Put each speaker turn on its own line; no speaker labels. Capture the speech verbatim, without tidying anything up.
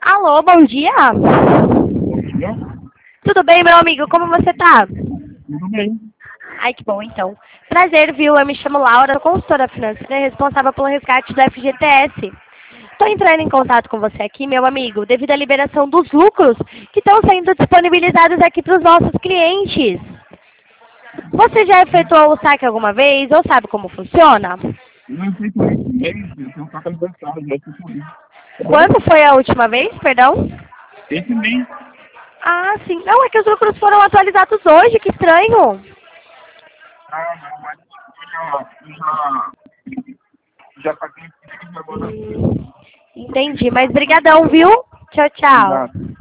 Alô, bom dia.
Bom dia.
Tudo bem, meu amigo? Como você tá?
Tudo bem.
Ai, que bom, então. Prazer, viu? Eu me chamo Laura, sou consultora financeira responsável pelo resgate do F G T S. Estou entrando em contato com você aqui, meu amigo, devido à liberação dos lucros que estão sendo disponibilizados aqui para os nossos clientes. Você já efetuou o saque alguma vez ou sabe como funciona?
Eu não sei por esse mês, eu tenho carta aniversário, já sei por isso.
Quando foi a última vez, perdão?
Esse mês.
Ah, sim. Não, é que os lucros foram atualizados hoje, que estranho.
Ah, não, mas eu já, eu já, já paguei esse mês agora.
Hum, entendi, mas brigadão, viu? Tchau, tchau.
Obrigado.